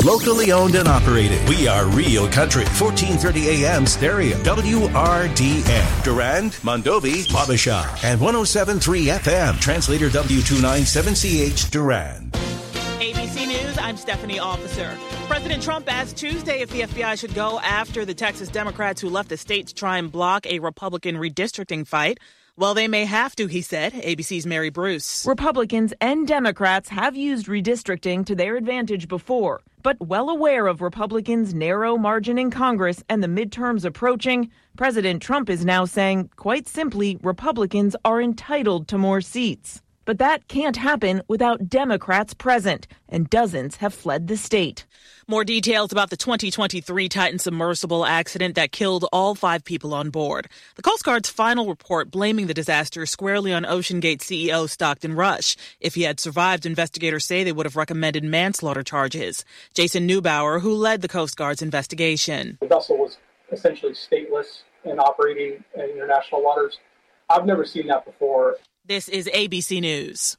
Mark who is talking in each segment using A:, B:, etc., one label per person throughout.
A: Locally owned and operated. We are Real Country, 1430 AM stereo. WRDN. Durand, Mondovi, Wabasha. And 107.3 FM. Translator W297CH Durand.
B: ABC News, I'm Stephanie Officer. President Trump asked Tuesday if the FBI should go after the Texas Democrats who left the state to try and block a Republican redistricting fight. Well, they may have to, he said. ABC's Mary Bruce.
C: Republicans and Democrats have used redistricting to their advantage before, but well aware of Republicans' narrow margin in Congress and the midterms approaching, President Trump is now saying, quite simply, Republicans are entitled to more seats. But that can't happen without Democrats present, and dozens have fled the state.
B: More details about the 2023 Titan submersible accident that killed all 5 people on board. The Coast Guard's final report blaming the disaster squarely on OceanGate CEO Stockton Rush. If he had survived, investigators say they would have recommended manslaughter charges. Jason Neubauer, who led the Coast Guard's investigation.
D: The vessel was essentially stateless and operating in international waters. I've never seen that before.
B: This is ABC News.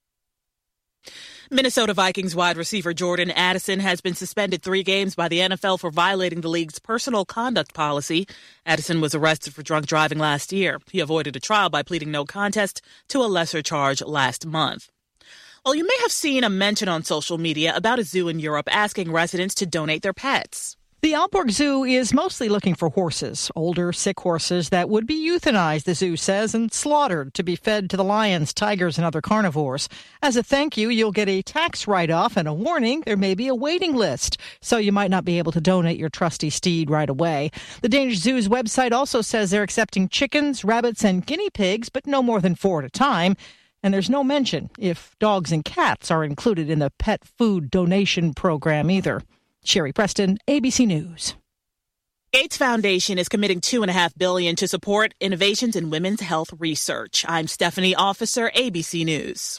B: Minnesota Vikings wide receiver Jordan Addison has been suspended 3 games by the NFL for violating the league's personal conduct policy. Addison was arrested for drunk driving last year. He avoided a trial by pleading no contest to a lesser charge last month. Well, you may have seen a mention on social media about a zoo in Europe asking residents to donate their pets.
E: The Aalborg Zoo is mostly looking for horses, older, sick horses that would be euthanized, the zoo says, and slaughtered to be fed to the lions, tigers, and other carnivores. As a thank you, you'll get a tax write-off and a warning there may be a waiting list, so you might not be able to donate your trusty steed right away. The Danish Zoo's website also says they're accepting chickens, rabbits, and guinea pigs, but no more than 4 at a time. And there's no mention if dogs and cats are included in the pet food donation program either. Sherry Preston, ABC News.
B: Gates Foundation is committing $2.5 billion to support innovations in women's health research. I'm Stephanie Officer, ABC News.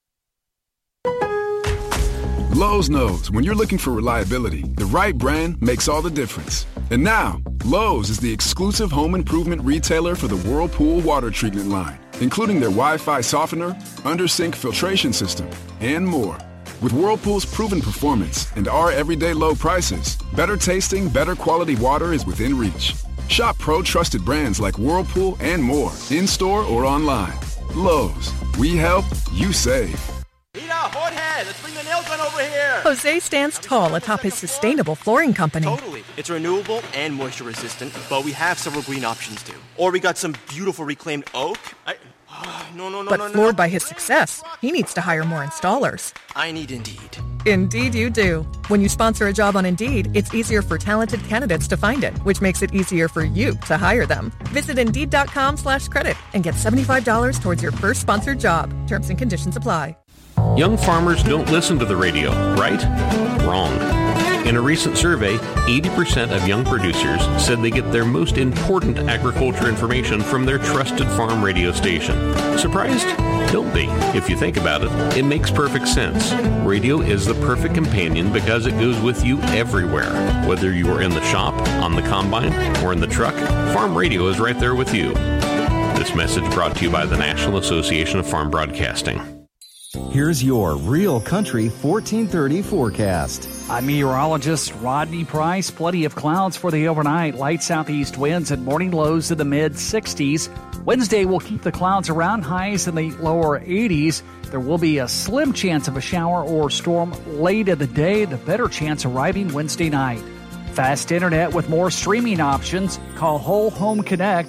F: Lowe's knows when you're looking for reliability, the right brand makes all the difference. And now, Lowe's is the exclusive home improvement retailer for the Whirlpool water treatment line, including their Wi-Fi softener, under-sink filtration system, and more. With Whirlpool's proven performance and our everyday low prices, better tasting, better quality water is within reach. Shop pro-trusted brands like Whirlpool and more, in-store or online. Lowe's, we help, you save.
G: Rita, Jorge, let's bring the nail gun over here.
H: Jose stands tall atop his sustainable flooring company.
G: Totally. It's renewable and moisture resistant, but we have several green options too. Or we got some beautiful reclaimed oak.
H: But floored by his success, he needs to hire more installers.
G: I need Indeed.
H: Indeed you do. When you sponsor a job on Indeed, it's easier for talented candidates to find it, which makes it easier for you to hire them. Visit Indeed.com/credit and get $75 towards your first sponsored job. Terms and conditions apply.
I: Young farmers don't listen to the radio, right? Wrong. In a recent survey, 80% of young producers said they get their most important agriculture information from their trusted farm radio station. Surprised? Don't be. If you think about it, it makes perfect sense. Radio is the perfect companion because it goes with you everywhere. Whether you are in the shop, on the combine, or in the truck, farm radio is right there with you. This message brought to you by the National Association of Farm Broadcasting.
J: Here's your Real Country 1430 forecast.
K: I'm meteorologist Rodney Price. Plenty of clouds for the overnight. Light southeast winds and morning lows in the mid-60s. Wednesday will keep the clouds around, highs in the lower 80s. There will be a slim chance of a shower or storm late in the day, the better chance arriving Wednesday night. Fast internet with more streaming options. Call Whole Home Connect,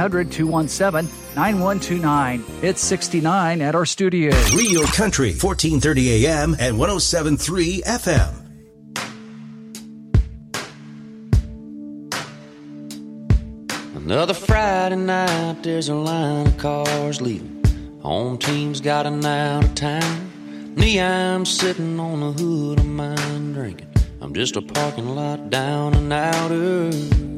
K: 800-217-9129. It's 69 at our studio.
A: Real Country, 1430 AM and 107.3 FM.
L: Another Friday night, there's a line of cars leaving. Home team's got an out of town. Me, I'm sitting on the hood of mine drinking. I'm just a parking lot down and outer.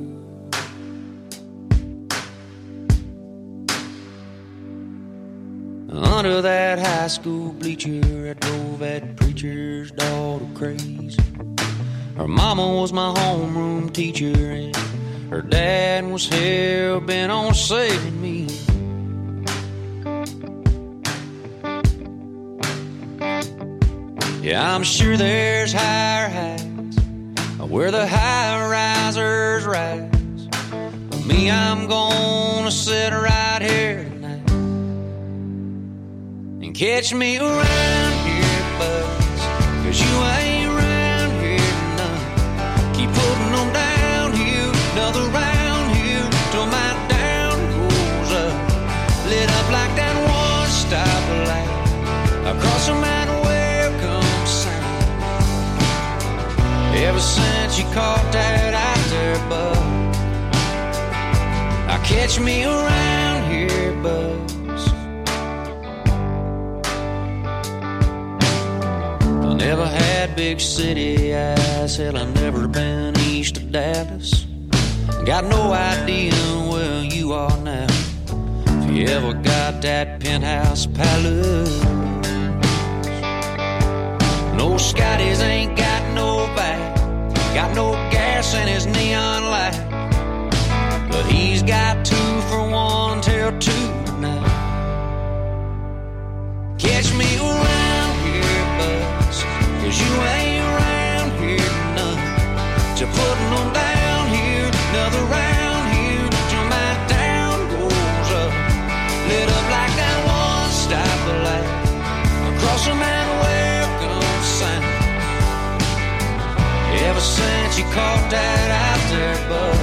L: Under that high school bleacher, I drove that preacher's daughter crazy. Her mama was my homeroom teacher, and her dad was hell-bent on saving me. Yeah, I'm sure there's higher heights where the high-risers rise. For me, I'm gonna sit right here tonight and catch me around here, buzz, 'cause you ain't around here none. Keep putting them down here, another round here, till my down goes up. Lit up like that one-stop light across the mountain. Ever since you caught that out there, bud, I catch me around here, buzz. I never had big city eyes, hell, I never been east of Dallas. Got no idea where you are now, if you ever got that penthouse palace. No Scotties ain't got no back, got no gas in his neon light, but he's got 2 for 1 till 2 tonight. Catch me around here, buzz, 'cause you ain't around here none. To putting them down here, another round here, till my down goes up. Lit up like that one-stop light across the mountain. Ever since you caught that out there, bud,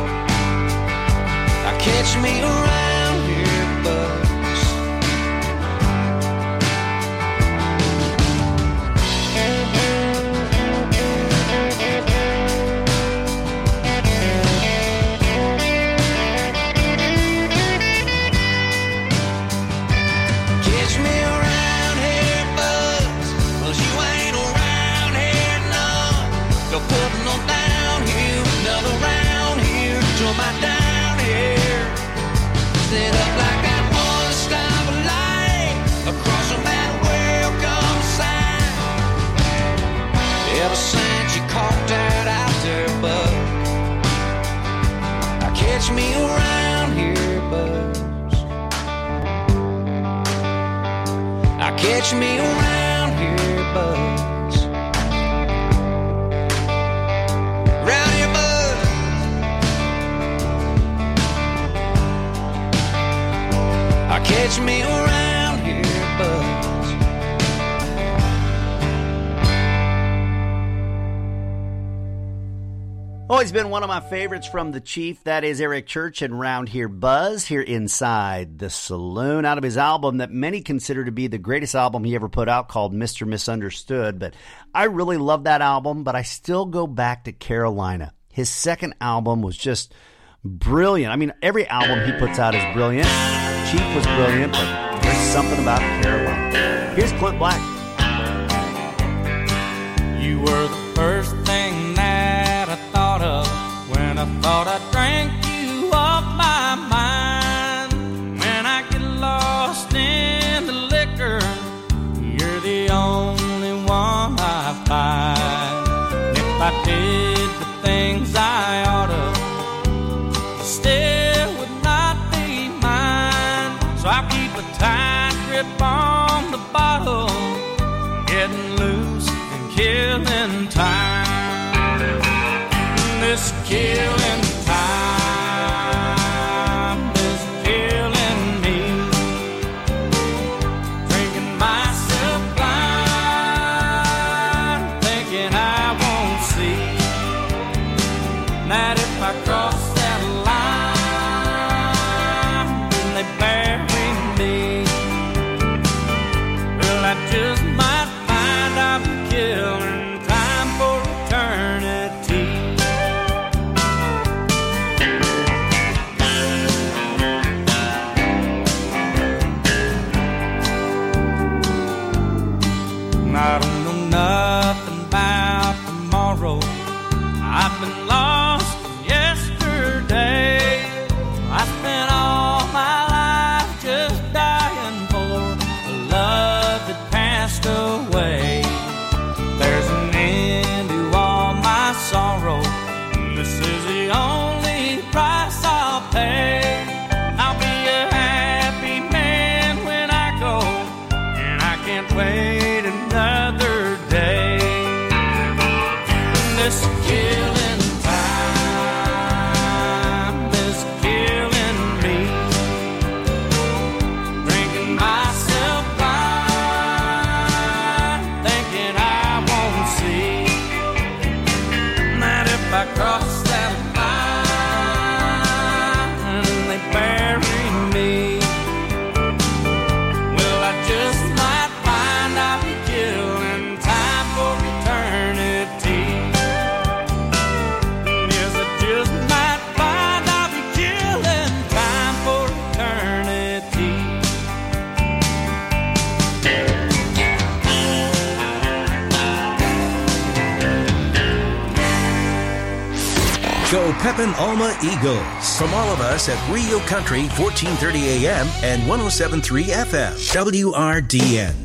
L: I catch me around here, buzz. Catch me around here, buzz, 'cause you ain't around here none. Go putting them down here, another round here, till my down here. Set up like that one-stop light across the mountain, welcome sign. Ever since you caught that out there, bud, I catch me around here, buzz. I catch me around here, buzz. Round here, bud. I catch me around here, buzz.
M: Always been one of my favorites from the Chief. That is Eric Church and Round Here Buzz here inside the saloon, out of his album that many consider to be the greatest album he ever put out, called Mr. Misunderstood. But I really love that album, but I still go back to Carolina. His second album was just brilliant. I mean, every album he puts out is brilliant. Chief was brilliant, but there's something about Carolina. Here's Clint Black.
N: You were the first thing that I thought of when I thought I drank you off my mind. When I get lost in the liquor, you're the only one I find. If I did the things I ought to, still would not be mine. So I keep a tight grip on the bottle, getting loose and killing time. This killing time is killing me. Drinking myself blind, thinking I won't see that if I cross that line, then they bury me. Well, I just might find I'm killing time for eternity. I don't know nothing about tomorrow. I've been lost yesterday. I spent all my life just dying for a love that passed away. There's an end to all my sorrow. This is the only price I'll pay. I'll be a happy man when I go, and I can't wait another day. This kill
A: Go Pepin Alma Eagles. From all of us at Rio Country, 1430 AM and 107.3 FM. WRDN.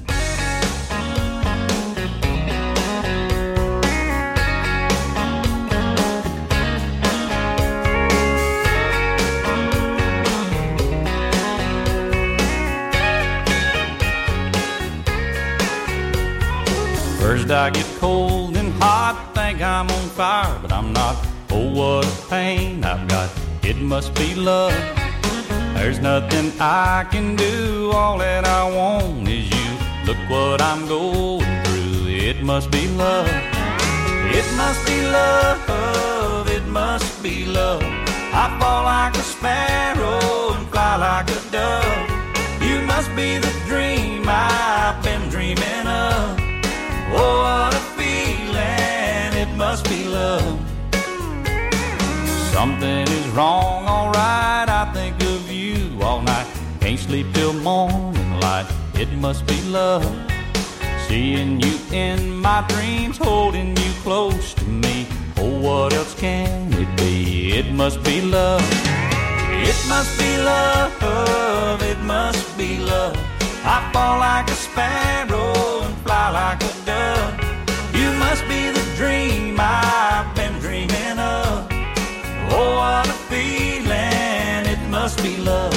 N: First I get cold and hot, think I'm on fire, but I'm not. Oh, what a pain I've got, it must be love. There's nothing I can do, all that I want is you. Look what I'm going through, it must be love. It must be love, it must be love. I fall like a sparrow and fly like a dove. You must be the dream I've been dreaming of. Oh, what a feeling, it must be love. Something is wrong, alright, I think of you all night. Can't sleep till morning light, it must be love. Seeing you in my dreams, holding you close to me. Oh, what else can it be? It must be love. It must be love, it must be love. I fall like a sparrow and fly like a dove. You must be the dream I've been dreaming of. Oh, what a feeling, it must be love.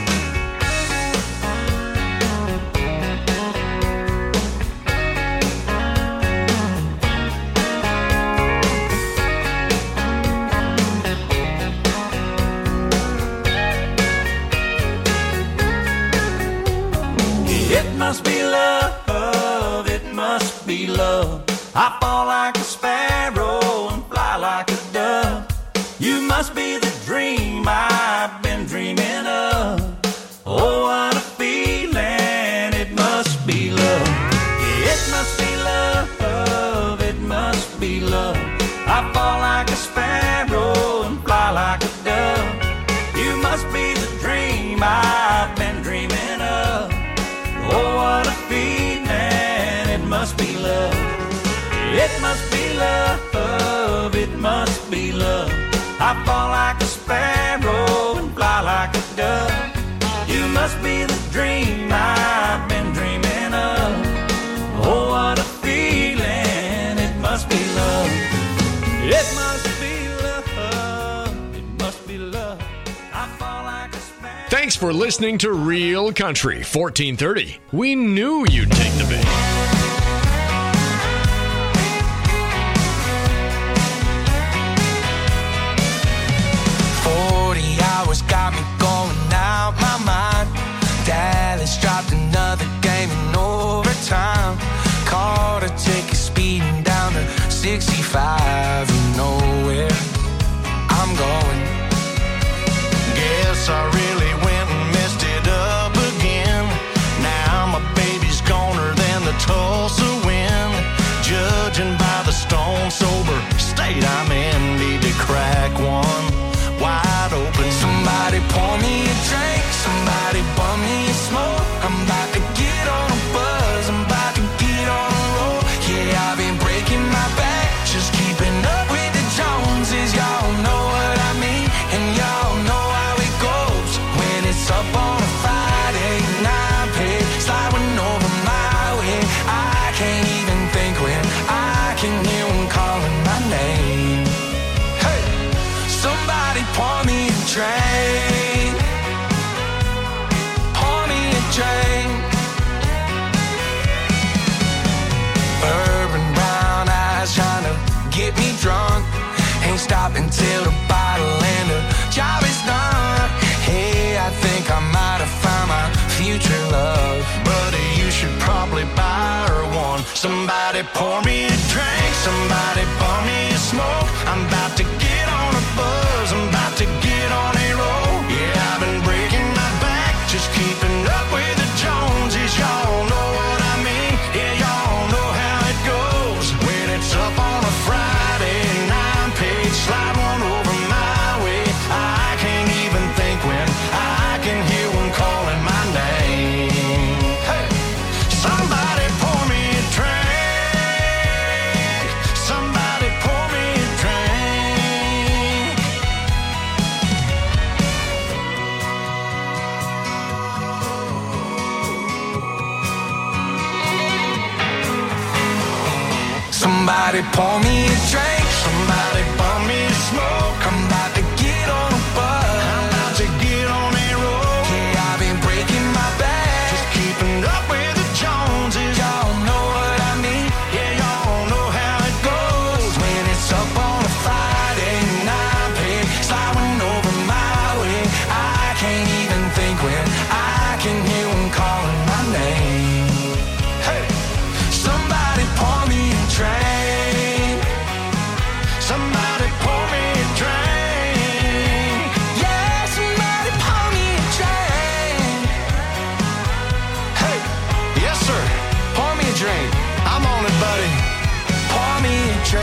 N: It must be love, it must be love. I fall like a sparrow and fly like a dove. You must be the dream I've been dreaming of. Oh, what a feeling, it must be love. It must be love, it must be love. I fall like a sparrow and fly like a dove. You must be the dream I've been dreaming of. Oh, what a feeling, it must be love. It must be love, it must be love. I fall like a sparrow and fly like a dove. You must be the dream I've been dreaming of. Oh, what a feeling, it must be love. It must be love, it must be love. I fall like a sparrow.
O: Thanks for listening to Real Country 1430. We knew you'd take the bait.
P: Got me going out my mind. Dallas dropped another game in overtime. Caught a ticket speeding down to 65. You know where I'm going. Guess I really went and messed it up again. Now my baby's goner than the Tulsa wind. Judging by the stone sober state I'm in, need to crack one wide open. Somebody pour me a drink, somebody bum me a smoke. I'm about to get on a buzz, I'm about to get on a roll. Yeah, I've been breaking my back, just keeping up with the Joneses. Y'all know what I mean, and y'all know how it goes. When it's up on a Friday night, pay sliding over my way. I can't even think when I can hear one calling my name. Hey, somebody pour me a drink, pour me a drink. Bourbon brown eyes trying to get me drunk. Ain't stopping till the bottle and the job is done. Hey, I think I might have found my future love. Buddy, you should probably buy her one. Somebody pour me a drink, somebody pour me a smoke. I'm about to get on a buzz, I'm about to get on a roll. Yeah, I've been breaking my back, just keeping up with the Joneses. Y'all know what I mean, yeah, y'all know how it goes. When it's up on a Friday night, page slide one over my way. I can't even think when I can hear one calling my name. Hey, somebody pour me a drink, somebody pour me a drink. Somebody pour me a drink, somebody pour me a smoke. I'm about to get on a bus, I'm about to get on a road. Yeah, I've been breaking my back, just keeping up with the Joneses. Y'all know what I mean, yeah, y'all know how it goes. When it's up on a Friday night, babe, sliding over my way, I can't even think when I can hear them calling my name. Hey, somebody pour me a drink, somebody pour me a drink. Yeah, somebody pour me a drink. Hey, yes sir, pour me a drink. I'm on it, buddy. Pour me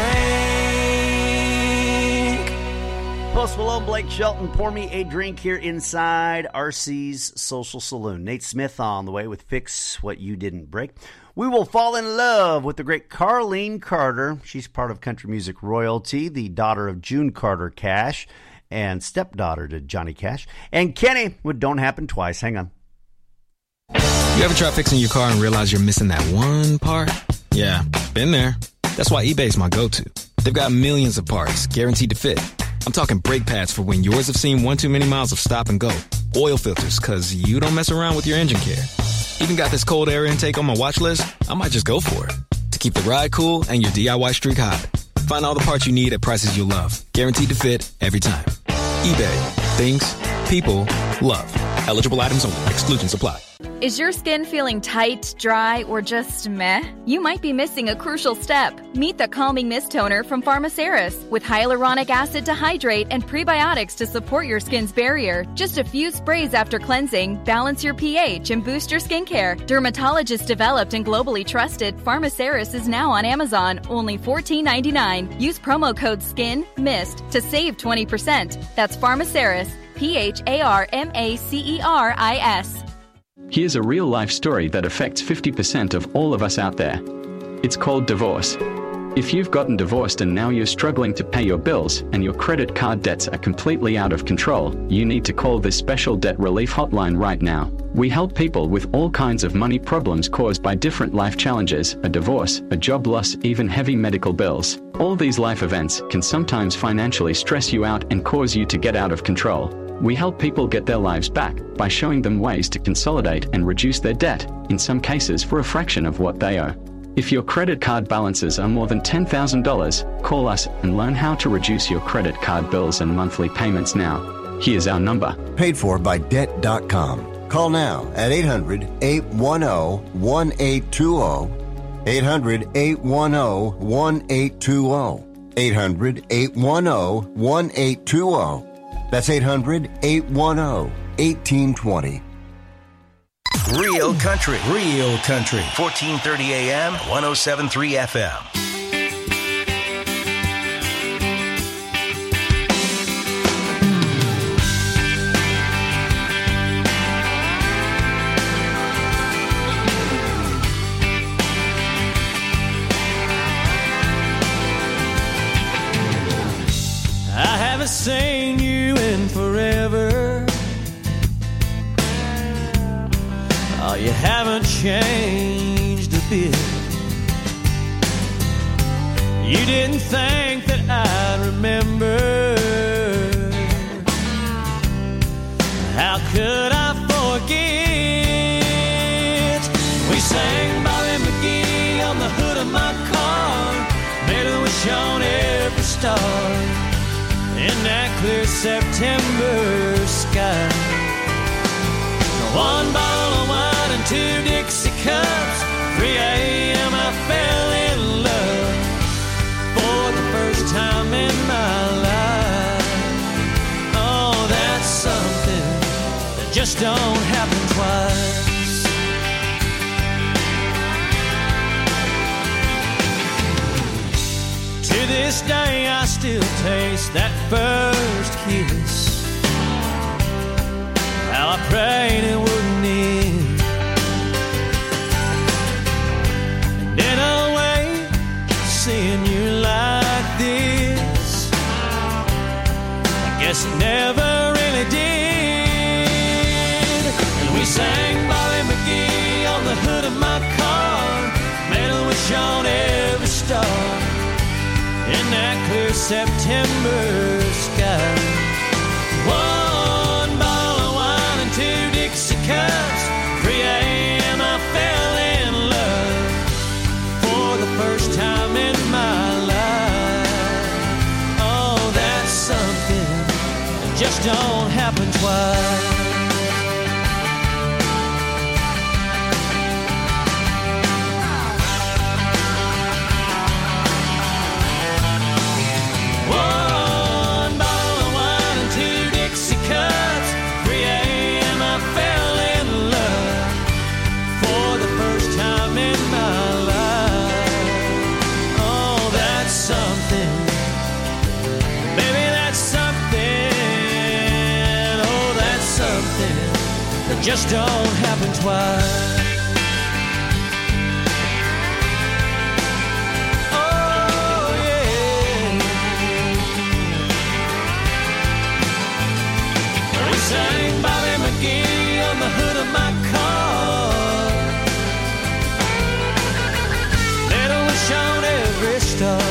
P: a drink.
M: Post Malone, Blake Shelton, pour me a drink here inside RC's Social Saloon. Nate Smith on the way with Fix What You Didn't Break. We will fall in love with the great Carlene Carter. She's part of country music royalty, the daughter of June Carter Cash and stepdaughter to Johnny Cash. And Kenny with Don't Happen Twice. Hang on.
Q: You ever try fixing your car and realize you're missing that one part? Yeah, been there. That's why eBay's my go-to. They've got millions of parts, guaranteed to fit. I'm talking brake pads for when yours have seen one too many miles of stop and go. Oil filters, because you don't mess around with your engine care. Even got this cold air intake on my watch list. I might just go for it. To keep the ride cool and your DIY streak hot. Find all the parts you need at prices you love. Guaranteed to fit every time. eBay. Things people love. Eligible items only. Exclusions apply.
R: Is your skin feeling tight, dry, or just meh? You might be missing a crucial step. Meet the Calming Mist Toner from Pharmaceris with hyaluronic acid to hydrate and prebiotics to support your skin's barrier. Just a few sprays after cleansing, balance your pH, and boost your skincare. Dermatologist developed and globally trusted, Pharmaceris is now on Amazon, only $14.99. Use promo code SKINMIST to save 20%. That's Pharmaceris, PHARMACERIS.
S: Here's a real-life story that affects 50% of all of us out there. It's called divorce. If you've gotten divorced and now you're struggling to pay your bills and your credit card debts are completely out of control, you need to call this special debt relief hotline right now. We help people with all kinds of money problems caused by different life challenges, a divorce, a job loss, even heavy medical bills. All these life events can sometimes financially stress you out and cause you to get out of control. We help people get their lives back by showing them ways to consolidate and reduce their debt, in some cases for a fraction of what they owe. If your credit card balances are more than $10,000, call us and learn how to reduce your credit card bills and monthly payments now. Here's our number.
T: Paid for by Debt.com. Call now at 800-810-1820. 800-810-1820. 800-810-1820. That's 800-810-1820.
A: Real country. Real country. 1430 AM, 107.3 FM.
N: I haven't seen you in forever. Oh, you haven't changed a bit. You didn't think that I'd remember. How could I forget? We sang Bobby McGee on the hood of my car, made a wish on every star in that clear September sky. One bottle of wine and 2 Dixie cups. 3 a.m. I fell in love for the first time in my life. Oh, that's something that just don't happen twice. To this day I still taste that first kiss. How I prayed it wouldn't end. And in a way, seeing you like this, I guess it never really did. And we sang Bobby McGee on the hood of my car, made a wish on every star that clear September sky. 1 bottle of wine and 2 Dixie cups. 3 a.m. I fell in love for the first time in my life. Oh, that's something that just don't happen twice. Just don't happen twice. Oh, yeah. We sang Bobby McGee on the hood of my car. Little wish on every star.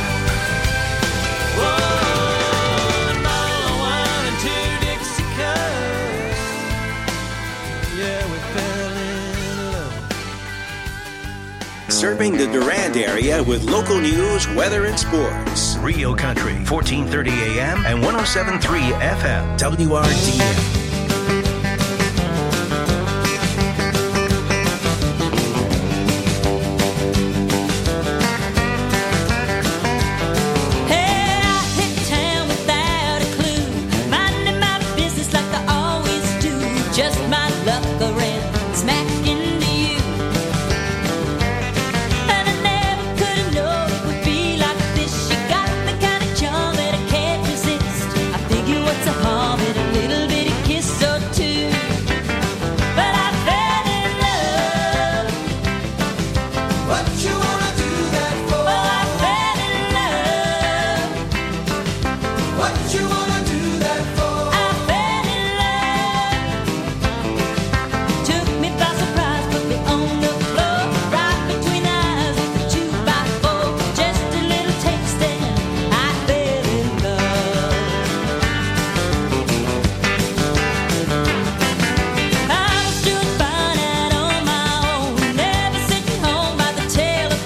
A: Serving the Durand area with local news, weather, and sports. Rio Country, 1430 AM and 107.3 FM. WRDM.
U: Tail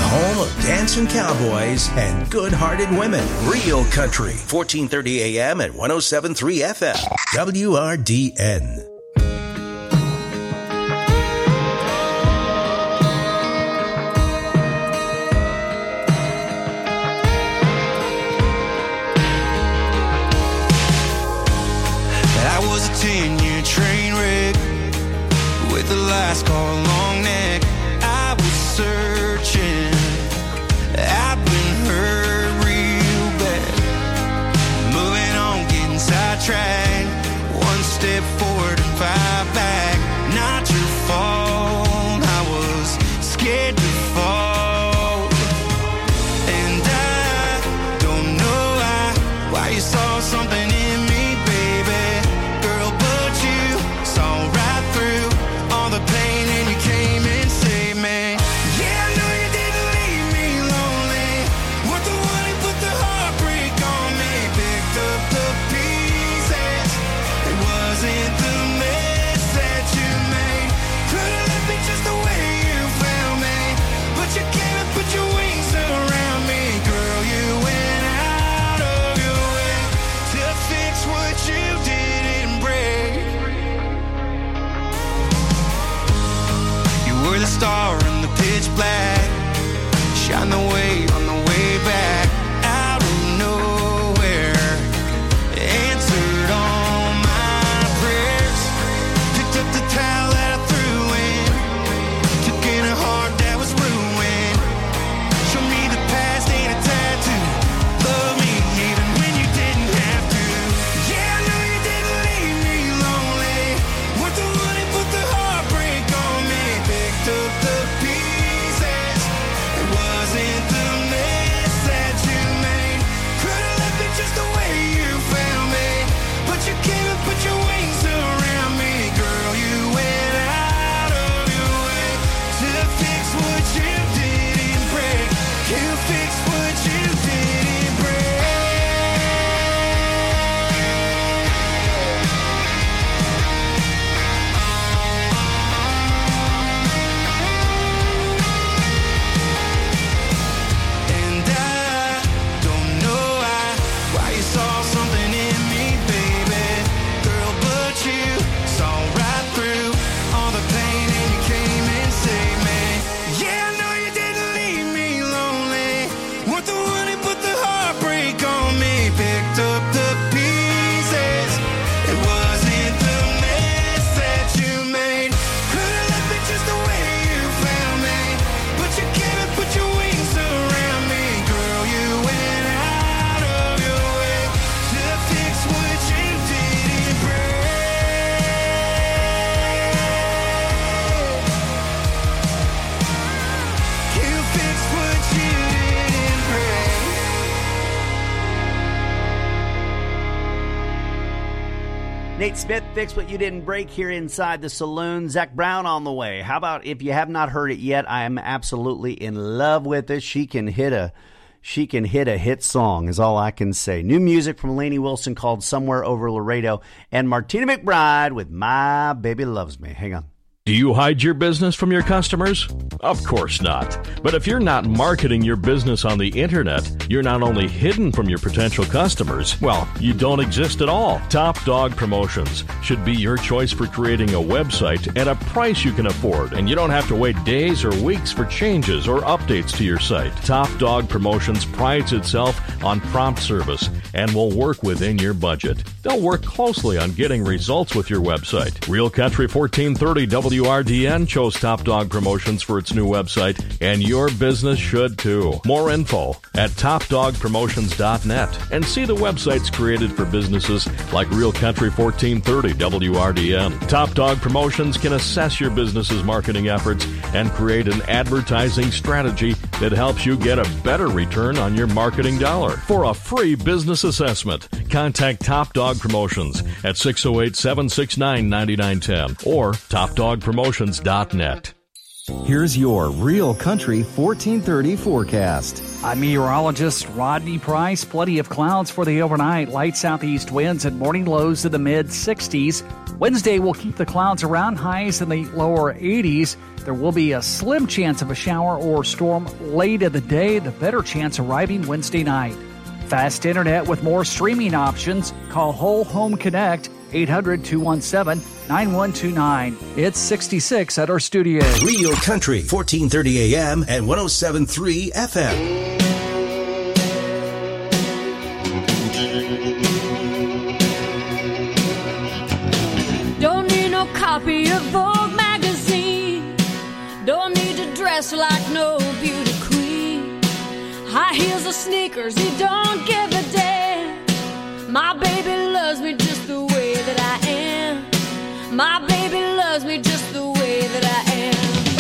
A: home of dancing cowboys and good-hearted women. Real Country, 1430 AM at 107.3 FM. WRDN.
P: I was a 10-year train wreck with the last car long neck. I was searching, I've been hurt real bad. Moving on, getting sidetracked. One step forward and 5 back. Not your fault, I was scared to fall. And I don't know why you saw something in me, baby. Girl, but you saw right through all the pain and you came and saved me. Yeah, I know you didn't leave me lonely. Weren't the one who put the heartbreak on me. Picked up the pieces. It wasn't the mess that you made. Could've left me just the way you found me. But you came and put your wings around me. Girl, you went out of your way to fix what you didn't break. You were the star in the pitch black. Shine the way on the way back. Out of nowhere, answered all my prayers. Picked up the towel that I threw in. Took in a heart that was ruined. Show me the past ain't a tattoo. Love me even when you didn't have to. Yeah, I know you didn't leave me lonely. Weren't the one who put the heartbreak on me. Picked up the pieces. It wasn't the mess that you made. Could've left me just the way you found me. But you came and put your wings around me. Girl, you went out of your way to fix what you didn't break. You fixed what you didn't break. And I don't know why you saw something in me, baby. Girl, but you saw right through all the pain and you came and saved me. Yeah, I know you didn't leave me lonely. Weren't the one who put the heartbreak on me. Picked up the pieces. It wasn't the mess that you made. Could've left me just the way you found me. But you came and put your wings around me. Girl, you went out of your way to fix what you didn't break. You fixed what you didn't break.
M: Nate Smith, Fix What You Didn't Break here inside the saloon. Zach Brown on the way. How about if you have not heard it yet, I am absolutely in love with it. She can hit a hit song is all I can say. New music from Lainey Wilson called Somewhere Over Laredo, and Martina McBride with My Baby Loves Me. Hang on.
O: Do you hide your business from your customers? Of course not. But if you're not marketing your business on the internet, you're not only hidden from your potential customers, well, you don't exist at all. Top Dog Promotions should be your choice for creating a website at a price you can afford, and you don't have to wait days or weeks for changes or updates to your site. Top Dog Promotions prides itself on prompt service and will work within your budget. They'll work closely on getting results with your website. Real Country 1430 WRDN chose Top Dog Promotions for its new website, and your business should too. More info at topdogpromotions.net, and see the websites created for businesses like Real Country 1430 WRDN. Top Dog Promotions can assess your business's marketing efforts and create an advertising strategy that helps you get a better return on your marketing dollar. For a free business assessment, contact Top Dog Promotions at 608-769-9910 or topdogpromotions.net.
J: Here's your Real Country 1430 forecast.
K: I'm meteorologist Rodney Price. Plenty of clouds for the overnight. Light southeast winds and morning lows to the mid-60s. Wednesday will keep the clouds around, highs in the lower 80s. There will be a slim chance of a shower or storm late in the day, the better chance arriving Wednesday night. Fast internet with more streaming options. Call Whole Home Connect, 800-217-9129. It's 66 at our studio.
A: Real Country, 1430 AM and 107.3 FM.
U: Don't need no copy of Vogue magazine. Don't need to dress like no beauty queen. High heels or sneakers, he don't give a damn. My baby loves me just the way that I am. My baby loves me just the way that I am.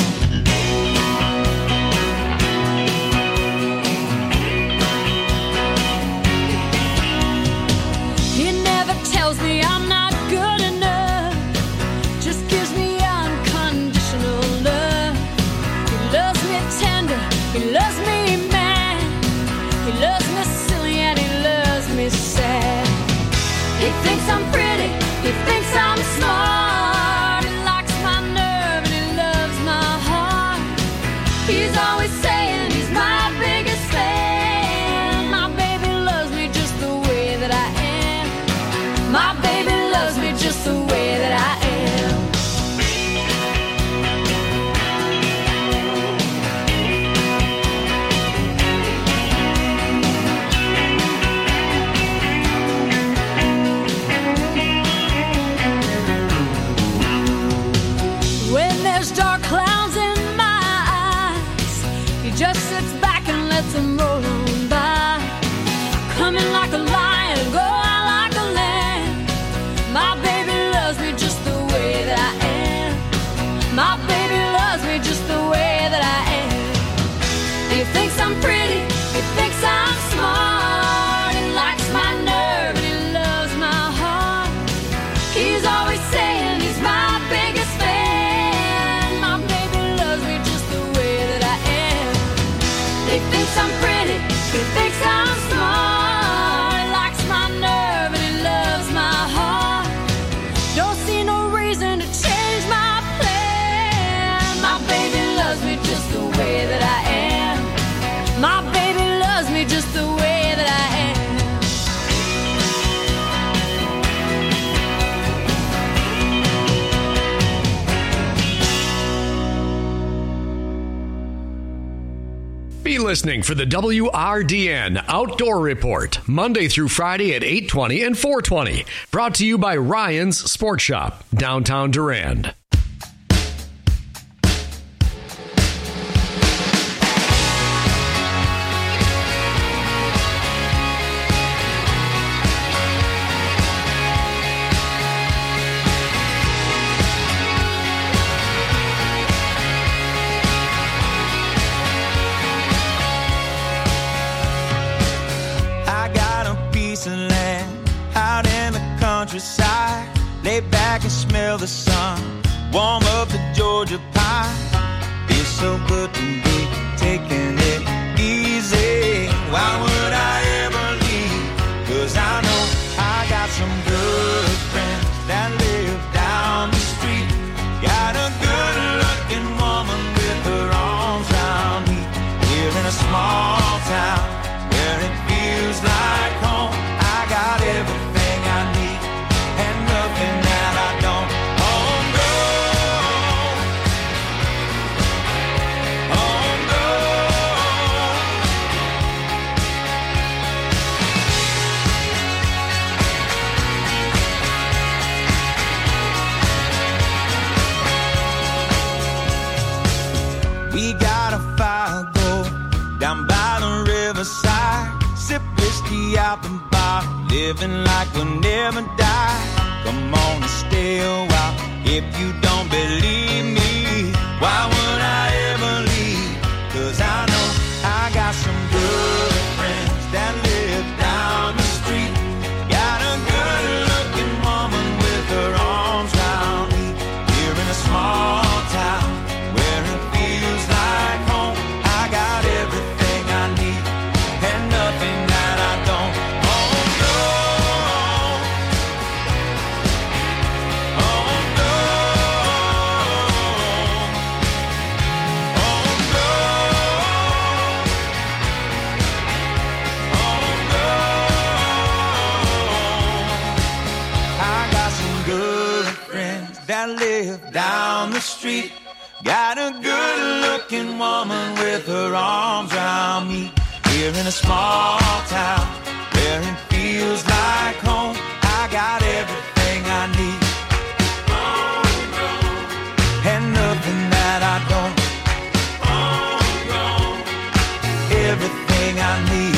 U: He never tells me I'm not good enough. Just gives me unconditional love. He loves me tender. He loves me mad. He loves me silly and he loves me sad. He thinks I'm pretty. He thinks I'm smart. He likes my nerve and he loves my heart. He's always saying he's my biggest fan. My baby loves me just the way that I am. My baby loves me just the way that I am. When there's dark clouds in my eyes, he just sits back and lets them roll on by. Coming like a lion, go out like a lamb. My baby loves me just the way that I am. My baby loves me just the way that I am. He thinks I'm pretty, he thinks I'm smart. He likes my nerve and he loves my heart. He's always saying he's my biggest fan. My baby loves me just the way that I am. He thinks I'm pretty, he thinks I'm smart. He likes my nerve and he loves my heart. Don't see no reason to change my plan. My baby loves me just the way that I am. My baby loves me just the way that I am.
V: Be listening for the WRDN Outdoor Report, Monday through Friday at 8:20 and 4:20. Brought to you by Ryan's Sports Shop, downtown Durand.
P: I got a piece of land out in the countryside. Lay back and smell the sun. Warm up the Georgia pie. Feels so good to be taking it easy. Why would I ever leave? 'Cause I know I got some good friends that live down the street. Got a good looking woman with her arms around me. Here in a small town where it feels like home. I got everything I need and nothing that I don't. Home girl, home girl. We got a fire go down by the riverside. Sip whiskey out the bar, living like we'll never die. Come on and stay a while. If you don't believe me, why would I ever leave? 'Cause I know I got some good friends that live down the street. Got a good looking woman with her arms around me. Here in a small town where it feels the street. Got a good-looking woman with her arms around me. Here in a small town where it feels like home, I got everything I need. And nothing that I don't. Everything I need.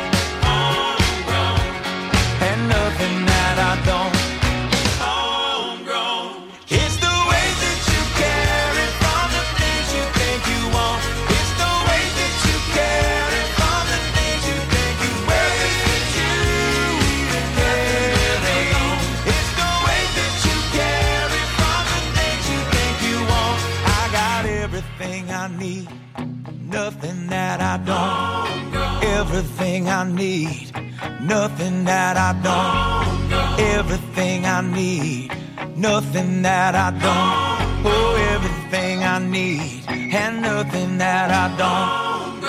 P: And nothing that I don't. Homegrown. It's the way that you carry from the things you think you want. It's the way that you carry from the things you think you wear. That you even carry. It's the way that you carry from the things you think you want. I got everything I need. Nothing that I don't. Everything I need. Nothing that I don't. Everything I need. Nothing that I don't. Oh, everything I need. And nothing that I don't.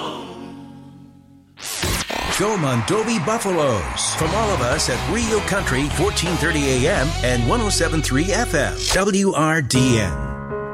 A: Joe Mondovi Buffaloes. From all of us at Rio Country, 1430 AM and 107.3 FM. WRDN.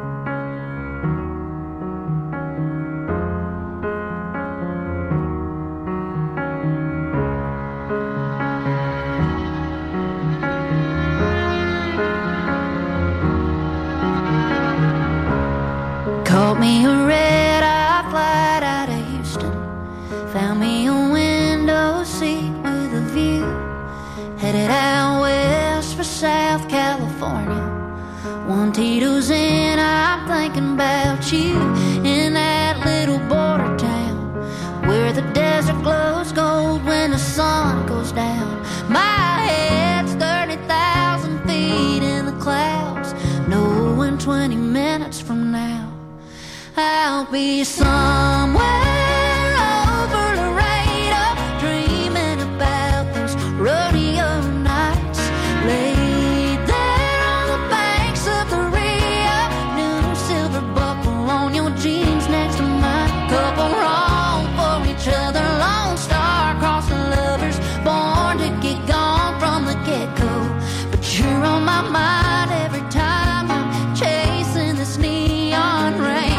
U: Caught me a red-eye flight out of Houston. Found me a window seat with a view. Headed out west for South California. One Tito's in, I'm thinking about you. In that little border town where the desert glows gold when the sun goes down. My head's 30,000 feet in the clouds, knowing 20 minutes from now I'll be somewhere over Laredo, dreaming about those rodeo nights. Laid there on the banks of the Rio, new silver buckle on your jeans next to mine. Couple wrong for each other, lone star across the lovers, born to get gone from the get-go. But you're on my mind every time I'm chasing this neon rainbow.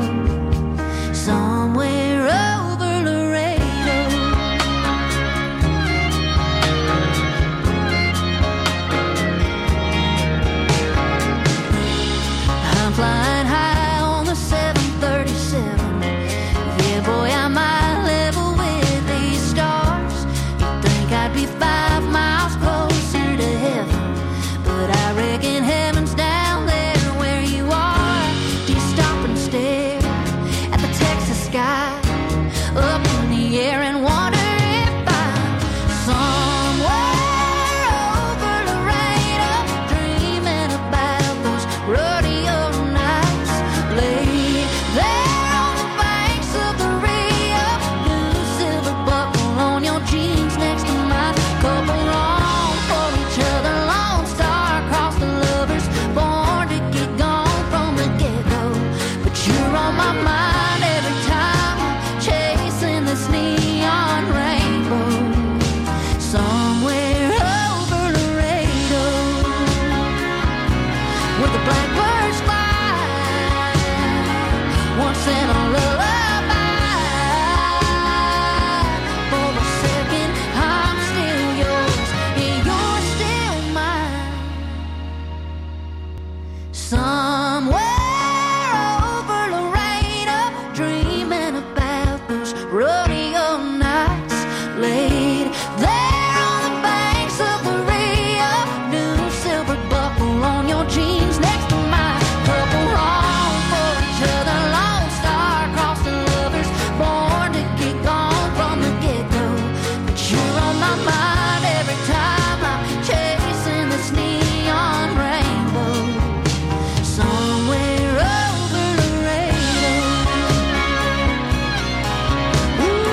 U: Somewhere over Laredo. I'm flying high on the 737. Yeah, boy, I might level with these stars. You'd think I'd be 5 miles closer to heaven, but I reckon heaven's down there where you are. Do you stop and stare at the Texas sky up in the air and wonder if I'm somewhere over Laredo, dreaming about those rodeo nights. Laid there on the banks of the Rio, new silver buckle on your jeans next to mine. Couple wrong for each other, lone star across the lovers, born to get gone from the get-go. But you're on my mind every time I'm chasing this neon rainbow. Somewhere over Laredo, where the blackbirds fly, once in a lullaby. For a second, I'm still yours, and you're still mine. Somewhere over Laredo, dreaming about those rodeo nights. Laid there on the banks of the Rio, new silver buckle on your jeans next to mine. Couple wrong for each other, lone star across the lovers, born to get gone from the get-go. But you're on my mind every time I'm chasing this neon rainbow. Somewhere over Laredo. Ooh.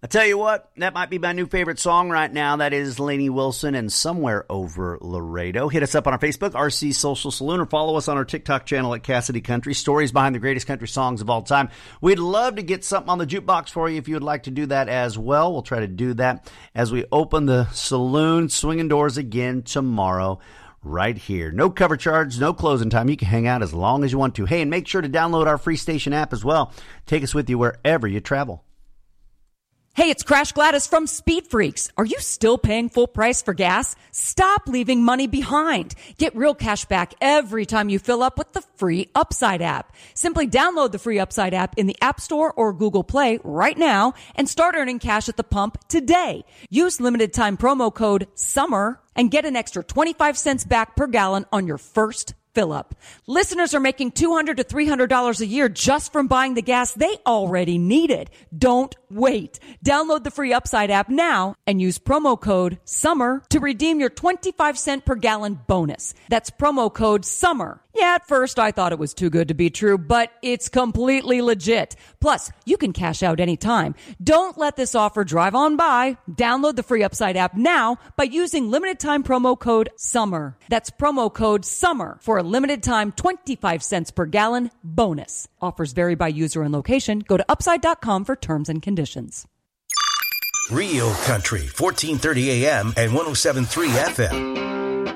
M: tell you what, that might be my new favorite song right now. That is Lainey Wilson and Somewhere Over Laredo. Hit us up on our Facebook, RC Social Saloon, or follow us on our TikTok channel at Cassidy Country. Stories behind the greatest country songs of all time. We'd love to get something on the jukebox for you if you would like to do that as well. We'll try to do that as we open the saloon, swinging doors again tomorrow. Right here. No cover charge, no closing time. You can hang out as long as you want to. Hey, and make sure to download our free station app as well. Take us with you wherever you travel.
C: Hey, it's Crash Gladys from Speed Freaks. Are you still paying full price for gas? Stop leaving money behind. Get real cash back every time you fill up with the free Upside app. Simply download the free Upside app in the App Store or Google Play right now and start earning cash at the pump today. Use limited time promo code SUMMER and get an extra 25 cents back per gallon on your first fill up. Listeners are making $200 to $300 a year just from buying the gas they already needed. Don't wait. Download the free Upside app now and use promo code SUMMER to redeem your 25 cent per gallon bonus. That's promo code SUMMER. Yeah, at first I thought it was too good to be true, but it's completely legit. Plus, you can cash out anytime. Don't let this offer drive on by. Download the free Upside app now by using limited time promo code SUMMER. That's promo code SUMMER for a limited time 25 cents per gallon bonus. Offers vary by user and location. Go to upside.com for terms and conditions.
A: Real Country, 1430 AM and 107.3 FM.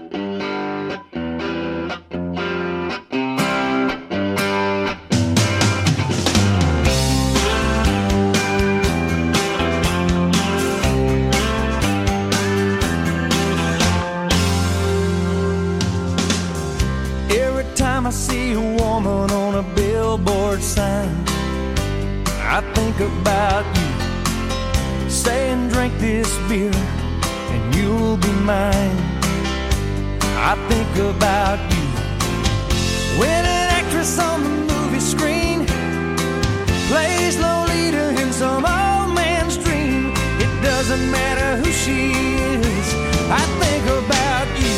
N: I see a woman on a billboard sign, I think about you, saying drink this beer and you'll be mine. I think about you when an actress on the movie screen plays Lolita in some old man's dream. It doesn't matter who she is, I think about you.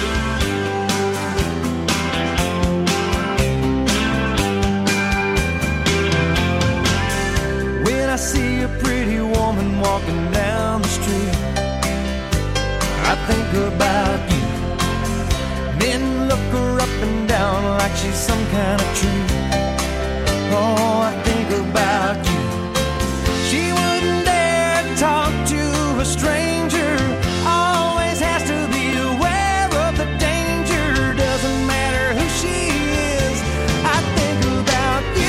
N: I see a pretty woman walking down the street, I think about you. Men look her up and down like she's some kind of treat. Oh, I think about you. She wouldn't dare talk to a stranger, always has to be aware of the danger. Doesn't matter who she is, I think about you.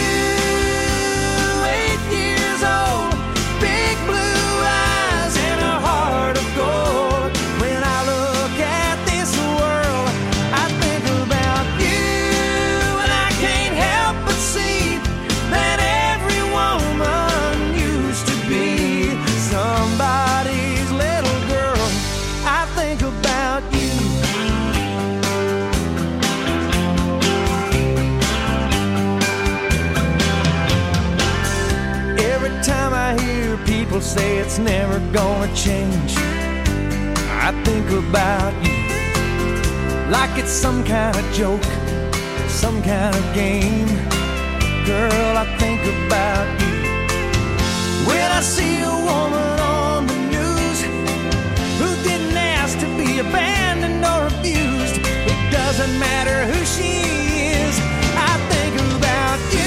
N: 8 years old, big blue eyes and a heart of gold. When I look at this world, I think about you, and I can't help but see that every woman used to be somebody's little girl. I think about you. Every time I hear people say it's never gonna change, I think about you like it's some kind of joke, some kind of game. Girl, I think about you when I see a woman on the news who didn't ask to be abandoned or abused. It doesn't matter who she is, I think about you.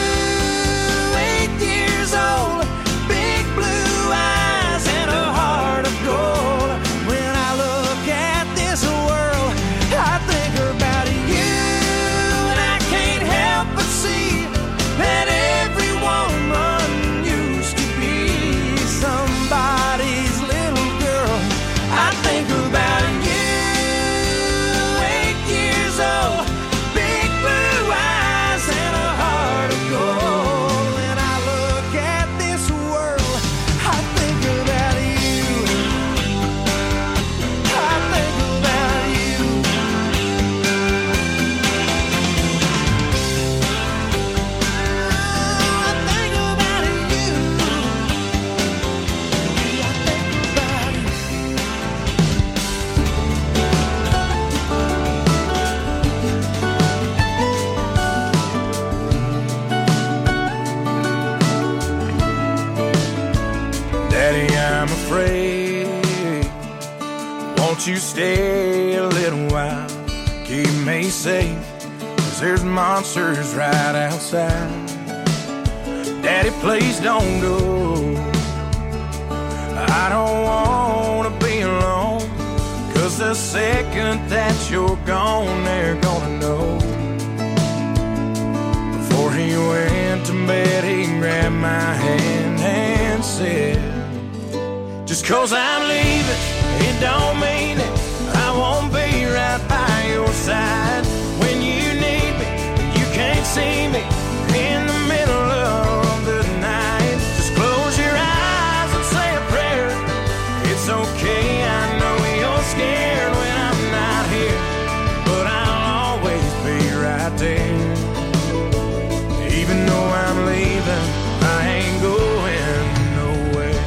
N: 8 years old, big blue eyes and a heart of gold. When I look at this world, I think about you, and I can't help but see that every woman used to be somebody's little girl. I think about you. 8 years old,
P: afraid. Won't you stay a little while? Keep me safe, 'cause there's monsters right outside. Daddy, please don't go. I don't wanna be alone, 'cause the second that you're gone, they're gonna know. Before he went to bed, he grabbed my hand and said, just 'cause I'm leaving, it don't mean it. I won't be right by your side. When you need me, you can't see me in the middle of the night. Just close your eyes and say a prayer. It's okay, I know you're scared when I'm not here, but I'll always be right there. Even though I'm leaving, I ain't going nowhere.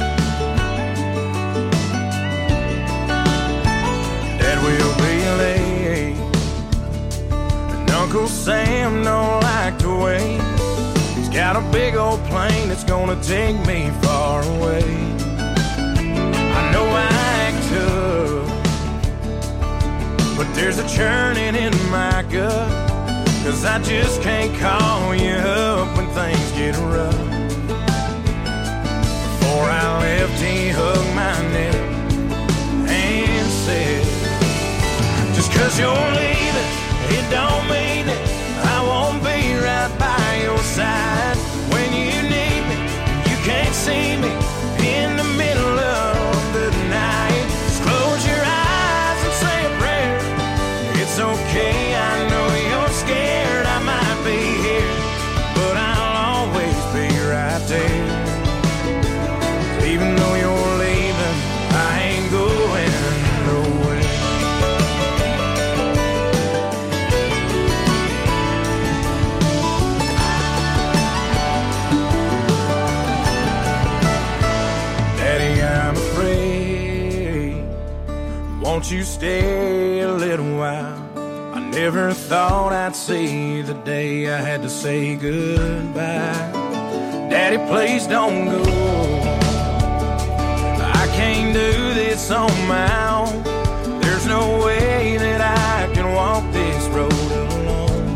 P: Dad will be late, and Uncle Sam don't like to wait. He's got a big old plane that's gonna take me far away. I know I act tough, but there's a churning in my gut, 'cause I just can't call you up when things get rough. Before I left, he hugged my neck and said, just 'cause you're leaving, it don't mean it. I won't be right by your side. When you need me, you can't see me in the middle of the night. Just close your eyes and say a prayer. It's okay, I know you're scared, I might be here, but I'll always be right there. Even though you're leaving, I ain't going nowhere. Daddy, I'm afraid. Won't you stay a little while? I never thought I'd see the day I had to say goodbye. Daddy, please don't go. I can't do this on my own. There's no way that I can walk this road alone.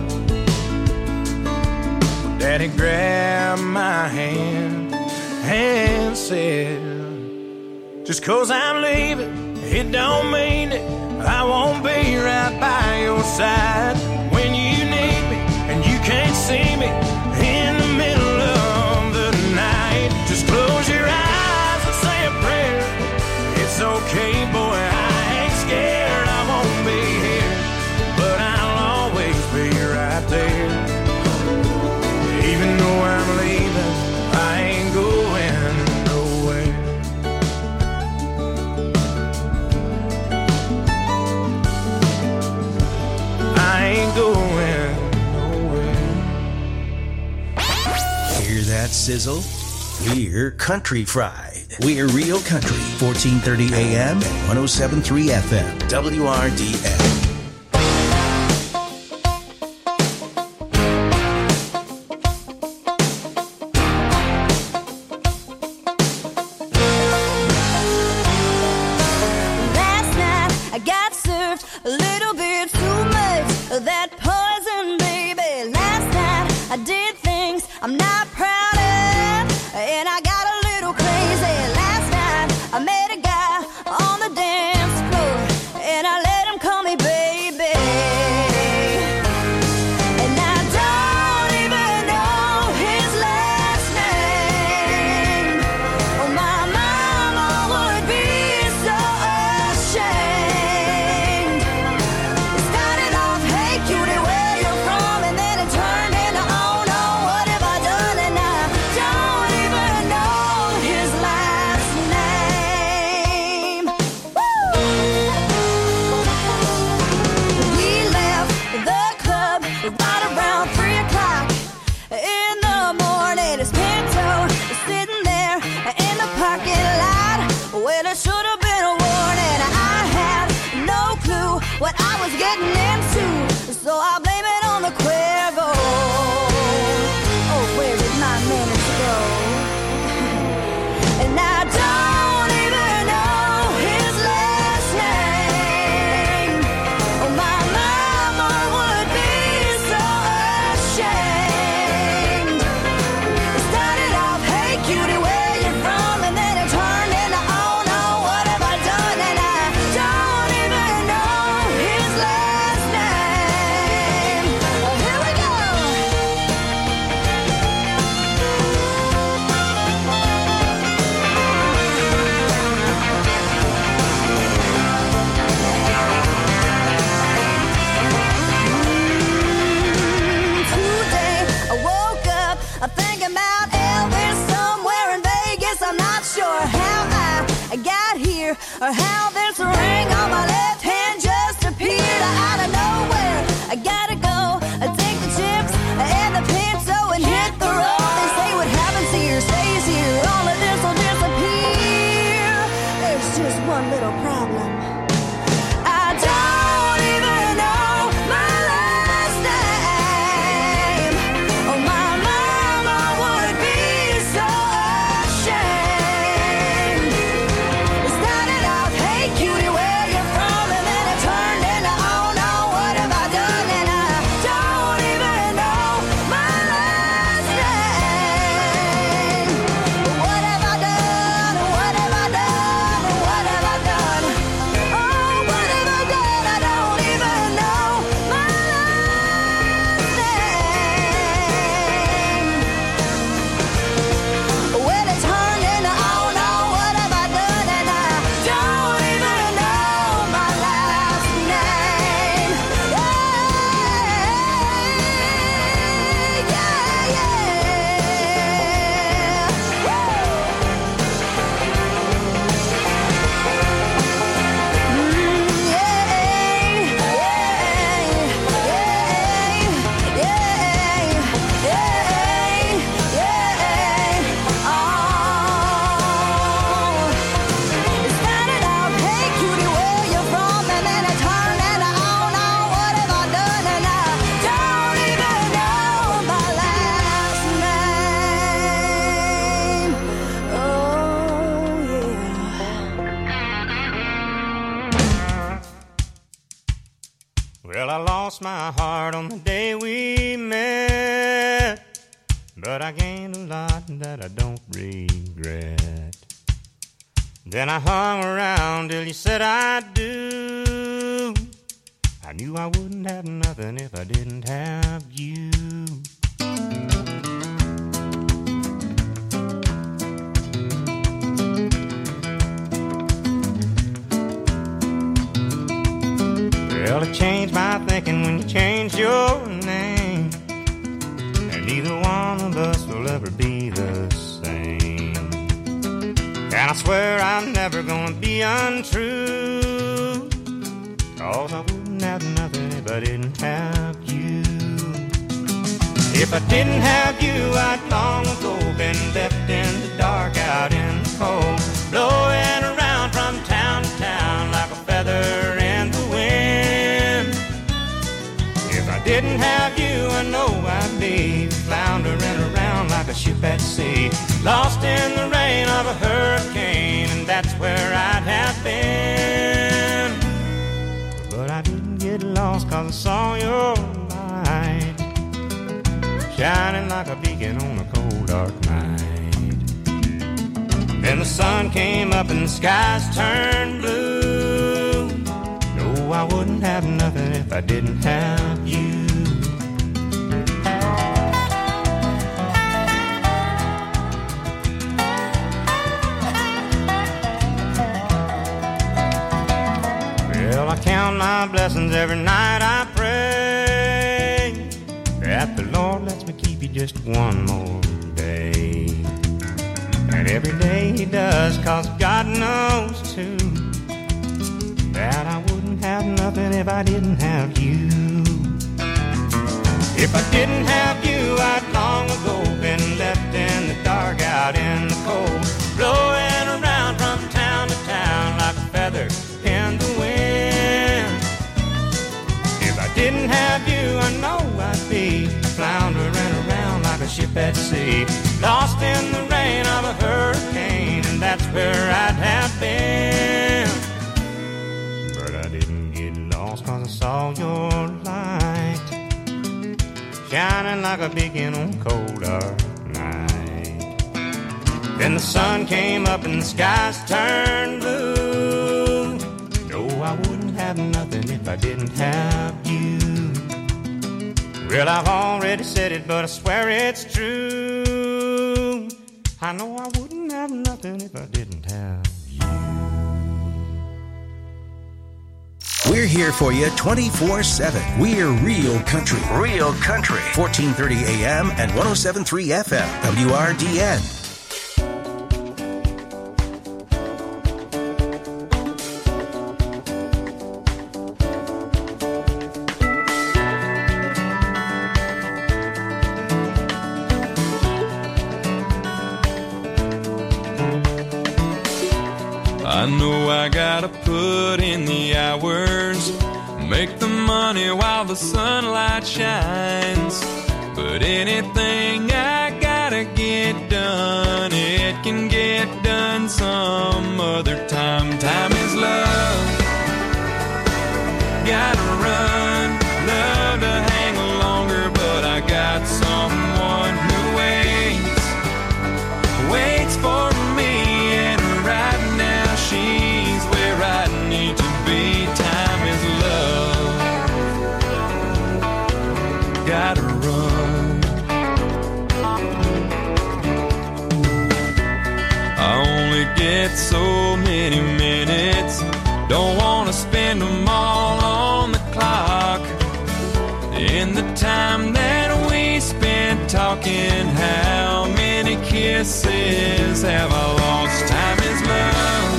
P: Daddy grabbed my hand and said, just 'cause I'm leaving, it don't mean it. I won't be right by your side. When you need me and you can't see me in the middle of the night. Just close your eyes and say a prayer. It's okay, boy, I ain't scared. I won't be here, but I'll always be right there. Even though I'm leaving, I ain't going nowhere. I ain't going nowhere.
A: Hear that sizzle? We're Country Fried. We're Real Country, 1430 AM and 107.3 FM, WRDN.
U: Last night I got served a little bit too much of that poison, baby. Last night I did things I'm not proud of, and I got a little crazy. Last night I met a guy on the dance floor, and I let him call me baby.
N: Well, I lost my heart on the day we met, but I gained a lot that I don't regret. Then I hung around till you said I do. I knew I wouldn't have nothing if I didn't have you. Well, it changed my thinking when you changed your name, and neither one of us will ever be the same. And I swear I'm never gonna be untrue, 'cause I wouldn't have nothing if I didn't have you. If I didn't have you, I'd long ago been left in the dark, out in the cold, blowing around from town to town like a feather in the wind. If I didn't have you, I know I'd be floundering around like a ship at sea, lost in the rain of a hurricane, and that's where I'd have been. But I didn't get lost 'cause I saw your light shining like a beacon on a cold dark night. Then the sun came up and the skies turned blue. No, I wouldn't have nothing if I didn't have you. Well, I count my blessings every night. I pray that the Lord lets me keep you just one more day. And every day He does, 'cause God knows too that I wouldn't have nothing if I didn't have you. If I didn't have you, I'd long ago been left in the dark, out in the cold, blowing around from town to town like a feather in the wind. If I didn't have you, I know I'd be floundering around like a ship at sea, lost in the rain of a hurricane, and that's where I'd have been. But I didn't get lost 'cause I saw your light shining like a beacon on a cold dark night. Then the sun came up and the skies turned blue. No, I wouldn't have nothing if I didn't have you. Well, I've already said it, but I swear it's true. I know I wouldn't have nothing if I didn't have you.
A: We're here for you 24/7. We're Real Country. Real Country. 1430 AM and 107.3 FM. WRDN.
D: I know I gotta put in the hours, make the money while the sunlight shines. But anything I gotta get done, it can get done some other time. Time is love, gotta run, love to hang longer, but I got someone who waits for me, and right now she's where I need to be. Time is love, gotta run. I only get so many minutes, don't want to spend them all on the clock. In the time that we spent talking, how many kisses have I lost? Time is love,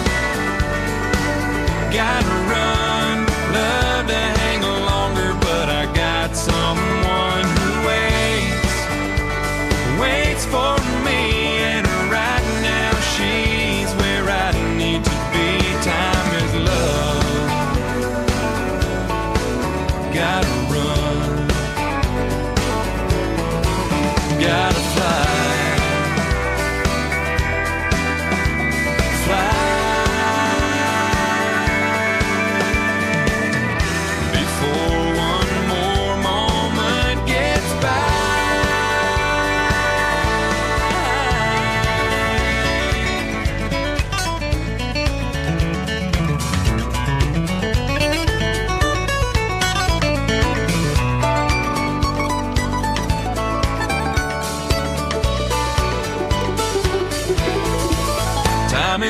D: gotta run, love to hang longer, but I got someone who waits for me, and right now she's where I need to be. Time is love, gotta run, gotta fly.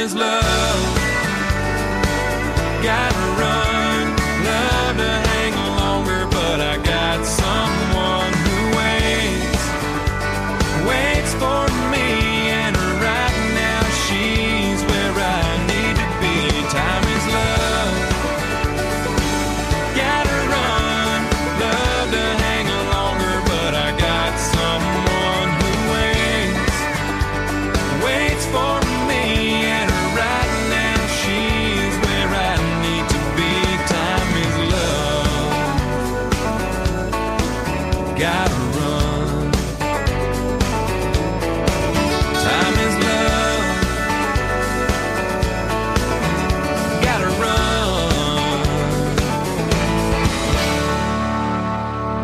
D: is love. Gotta run, love to hang longer, but I got someone who waits for me, and right now she's where I need to be. Time is love. Gotta run, love to hang longer, but I got someone who waits for me, and right now she's where I need to be. Time is love. Gotta